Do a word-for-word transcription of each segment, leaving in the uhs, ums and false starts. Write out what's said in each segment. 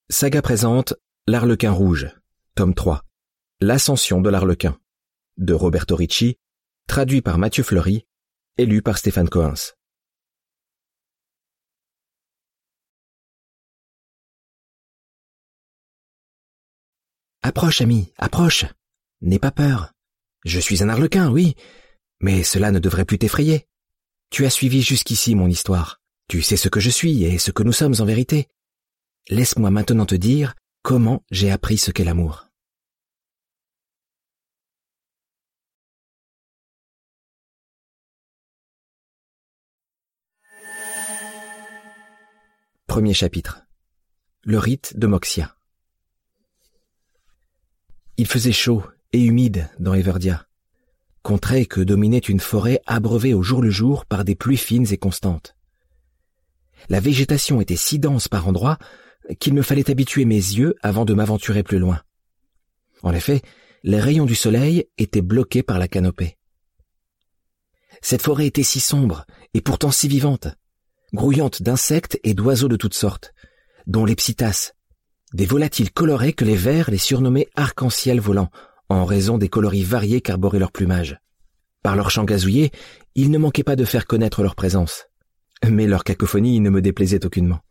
Saga présente L'Arlequin rouge, tome trois, L'ascension de l'Arlequin, de Roberto Ricci, traduit par Mathieu Fleury, et lu par Stéphane Cohens. Approche, ami, approche. N'aie pas peur. Je suis un arlequin, oui, mais cela ne devrait plus t'effrayer. Tu as suivi jusqu'ici mon histoire. Tu sais ce que je suis et ce que nous sommes en vérité. Laisse-moi maintenant te dire comment j'ai appris ce qu'est l'amour. Premier chapitre. Le rite de Moxia. Il faisait chaud et humide dans Everdia, contrée que dominait une forêt abreuvée au jour le jour par des pluies fines et constantes. La végétation était si dense par endroits qu'il me fallait habituer mes yeux avant de m'aventurer plus loin. En effet, les rayons du soleil étaient bloqués par la canopée. Cette forêt était si sombre et pourtant si vivante, grouillante d'insectes et d'oiseaux de toutes sortes, dont les psittaces, des volatiles colorés que les vers les surnommaient arc-en-ciel volants, en raison des coloris variés qu'arborait leur plumage. Par leur chant gazouillé, ils ne manquaient pas de faire connaître leur présence, mais leur cacophonie ne me déplaisait aucunement.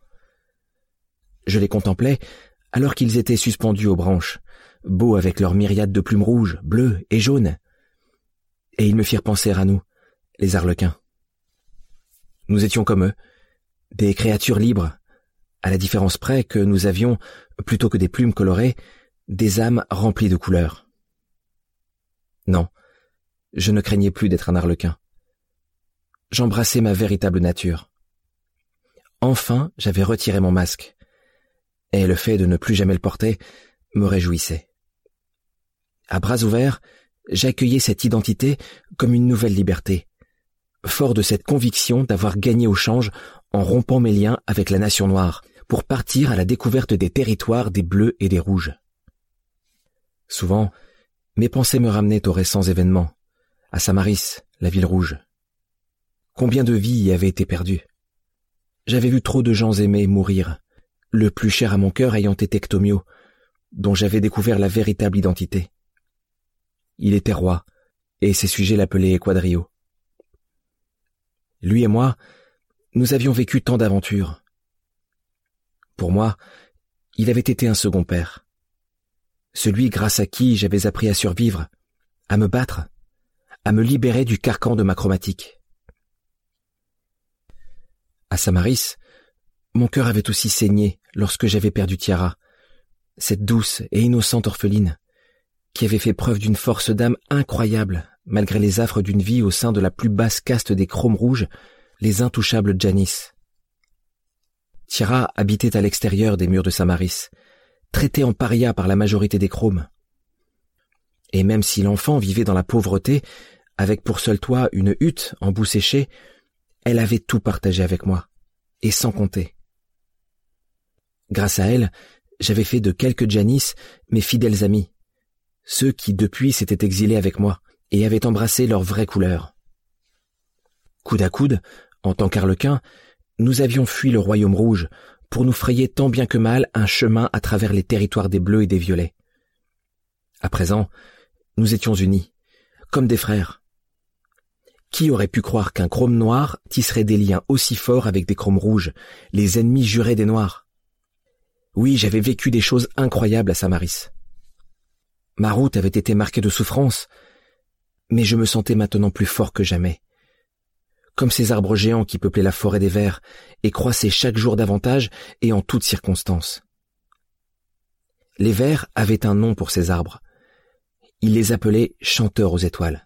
Je les contemplais alors qu'ils étaient suspendus aux branches, beaux avec leurs myriades de plumes rouges, bleues et jaunes, et ils me firent penser à nous, les arlequins. Nous étions comme eux, des créatures libres, à la différence près que nous avions, plutôt que des plumes colorées, des âmes remplies de couleurs. Non, je ne craignais plus d'être un arlequin. J'embrassais ma véritable nature. Enfin, j'avais retiré mon masque, et le fait de ne plus jamais le porter me réjouissait. À bras ouverts, j'accueillais cette identité comme une nouvelle liberté, fort de cette conviction d'avoir gagné au change en rompant mes liens avec la nation noire, pour partir à la découverte des territoires des bleus et des rouges. Souvent, mes pensées me ramenaient aux récents événements, à Samaris, la ville rouge. Combien de vies y avaient été perdues? J'avais vu trop de gens aimés mourir, le plus cher à mon cœur ayant été Ctomio, dont j'avais découvert la véritable identité. Il était roi, et ses sujets l'appelaient Quadrio. Lui et moi, nous avions vécu tant d'aventures. Pour moi, il avait été un second père. Celui grâce à qui j'avais appris à survivre, à me battre, à me libérer du carcan de ma chromatique. À Samaris, mon cœur avait aussi saigné lorsque j'avais perdu Tiara, cette douce et innocente orpheline, qui avait fait preuve d'une force d'âme incroyable malgré les affres d'une vie au sein de la plus basse caste des chromes rouges, les intouchables Janis. Tiara habitait à l'extérieur des murs de Samaris, traitée en paria par la majorité des chromes. Et même si l'enfant vivait dans la pauvreté, avec pour seul toit une hutte en boue séchée, elle avait tout partagé avec moi, et sans compter. Grâce à elle, j'avais fait de quelques Janis mes fidèles amis, ceux qui depuis s'étaient exilés avec moi et avaient embrassé leur vraie couleur. Coude à coude, en tant qu'arlequins, nous avions fui le royaume rouge pour nous frayer tant bien que mal un chemin à travers les territoires des bleus et des violets. À présent, nous étions unis, comme des frères. Qui aurait pu croire qu'un chrome noir tisserait des liens aussi forts avec des chromes rouges, les ennemis jurés des noirs? Oui, j'avais vécu des choses incroyables à Samaris. Ma route avait été marquée de souffrances, mais je me sentais maintenant plus fort que jamais. Comme ces arbres géants qui peuplaient la forêt des vers et croissaient chaque jour davantage et en toutes circonstances. Les vers avaient un nom pour ces arbres. Ils les appelaient chanteurs aux étoiles.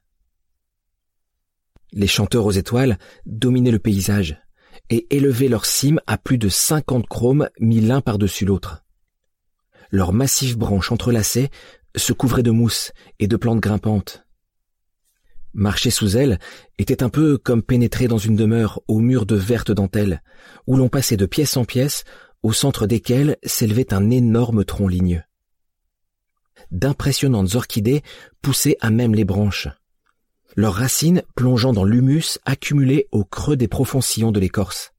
Les chanteurs aux étoiles dominaient le paysage et élevaient leurs cimes à plus de cinquante chromes mis l'un par-dessus l'autre. Leurs massives branches entrelacées se couvraient de mousse et de plantes grimpantes. Marcher sous elles était un peu comme pénétrer dans une demeure aux murs de verte dentelle, où l'on passait de pièce en pièce, au centre desquelles s'élevait un énorme tronc ligneux. D'impressionnantes orchidées poussaient à même les branches, leurs racines plongeant dans l'humus accumulé au creux des profonds sillons de l'écorce.